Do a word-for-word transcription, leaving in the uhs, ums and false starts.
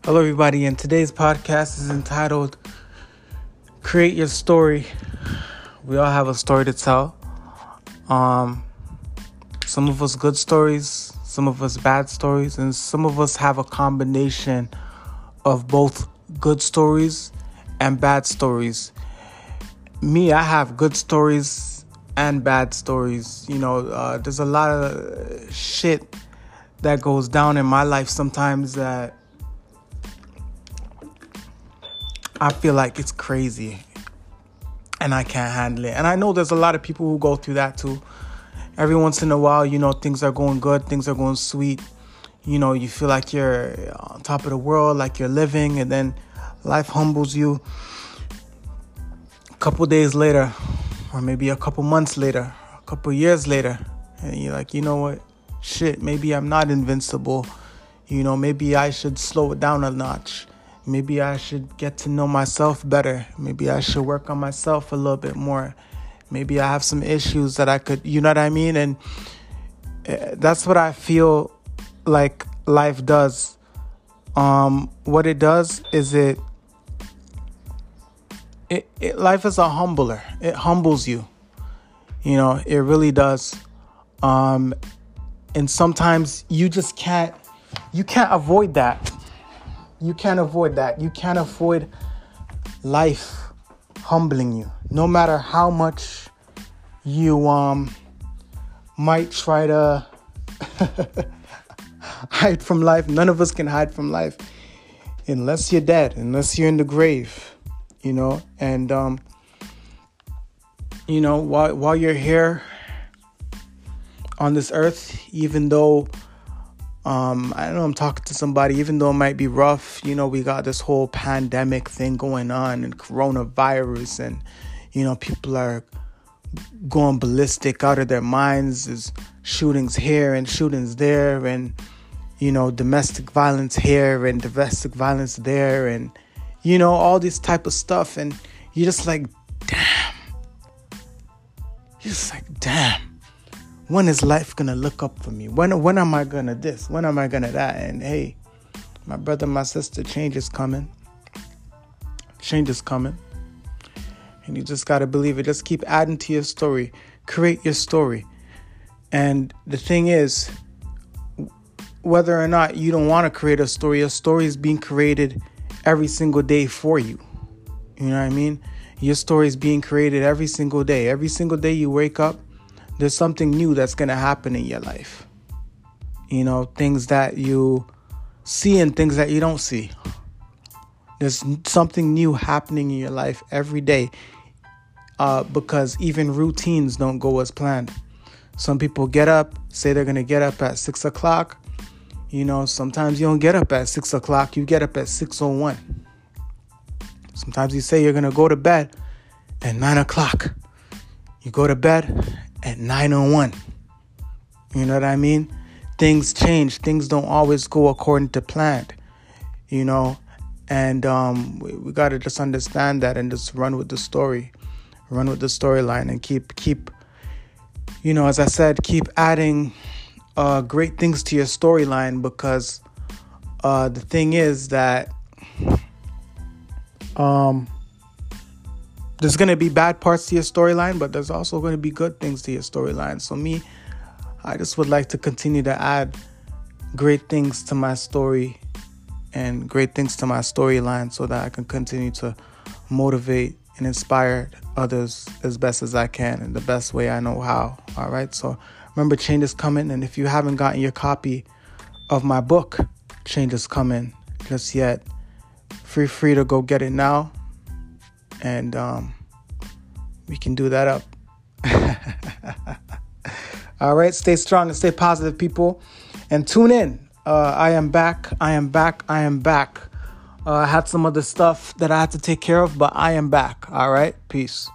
Hello, everybody, and today's podcast is entitled Create Your Story. We all have a story to tell. Um, some of us good stories, some of us bad stories, and some of us have a combination of both good stories and bad stories. Me, I have good stories and bad stories. You know, uh, there's a lot of shit that goes down in my life sometimes that I feel like it's crazy and I can't handle it. And I know there's a lot of people who go through that too. Every once in a while, you know, things are going good, things are going sweet. You know, you feel like you're on top of the world, like you're living, and then life humbles you. A couple days later, or maybe a couple months later, a couple years later, and you're like, you know what? Shit, maybe I'm not invincible. You know, maybe I should slow it down a notch. Maybe I should get to know myself better. Maybe I should work on myself a little bit more. Maybe I have some issues that I could, you know what I mean? And that's what I feel like life does. Um, what it does is it, it, it, life is a humbler. It humbles you. You know, it really does. Um, and sometimes you just can't, you can't avoid that. You can't avoid that. You can't avoid life humbling you. No matter how much you um might try to hide from life. None of us can hide from life unless you're dead, unless you're in the grave, you know. And um, you know, while while you're here on this earth, even though Um, I know I'm talking to somebody, even though it might be rough, you know, we got this whole pandemic thing going on and coronavirus and, you know, people are going ballistic out of their minds. There's shootings here and shootings there and, you know, domestic violence here and domestic violence there and, you know, all this type of stuff. And you're just like, damn. You're just like, damn. When is life going to look up for me? When when am I going to this? When am I going to that? And hey, my brother, my sister, change is coming. Change is coming. And you just got to believe it. Just keep adding to your story. Create your story. And the thing is, whether or not you don't want to create a story, your story is being created every single day for you. You know what I mean? Your story is being created every single day. Every single day you wake up, there's something new that's going to happen in your life. You know, things that you see and things that you don't see. There's something new happening in your life every day uh, because even routines don't go as planned. Some people get up, say they're going to get up at six o'clock. You know, sometimes you don't get up at six o'clock. You get up at six oh one. Sometimes you say you're going to go to bed at nine o'clock. You go to bed at nine oh one. You know what I mean? Things change. Things don't always go according to plan. You know? And um, we, we got to just understand that and just run with the story. Run with the storyline and keep, keep, you know, as I said, keep adding uh, great things to your storyline because uh, the thing is that um. There's going to be bad parts to your storyline, but there's also going to be good things to your storyline. So me, I just would like to continue to add great things to my story and great things to my storyline so that I can continue to motivate and inspire others as best as I can in the best way I know how. All right. So remember, change is coming. And if you haven't gotten your copy of my book, Change is Coming, just yet, feel free to go get it now. And um, we can do that up. All right. Stay strong and stay positive, people. And tune in. Uh, I am back. I am back. I am back. Uh, I had some other stuff that I had to take care of, but I am back. All right. Peace.